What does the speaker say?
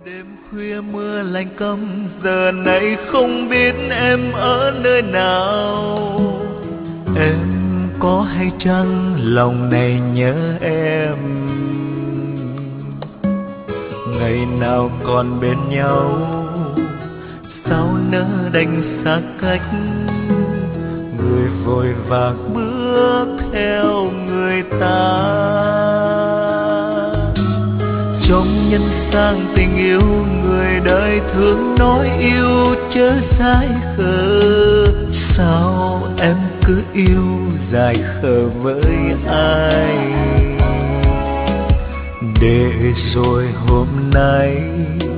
Đêm khuya mưa lạnh căm, giờ này không biết em ở nơi nào. Em có hay chăng lòng này nhớ em, ngày nào còn bên nhau, sao nỡ đành xa cách. Người vội vàng bước theo người ta, trong nhân gian tình yêu người đời thương nói yêu chớ dại khờ. Sao em cứ yêu dại khờ với ai, để rồi hôm nay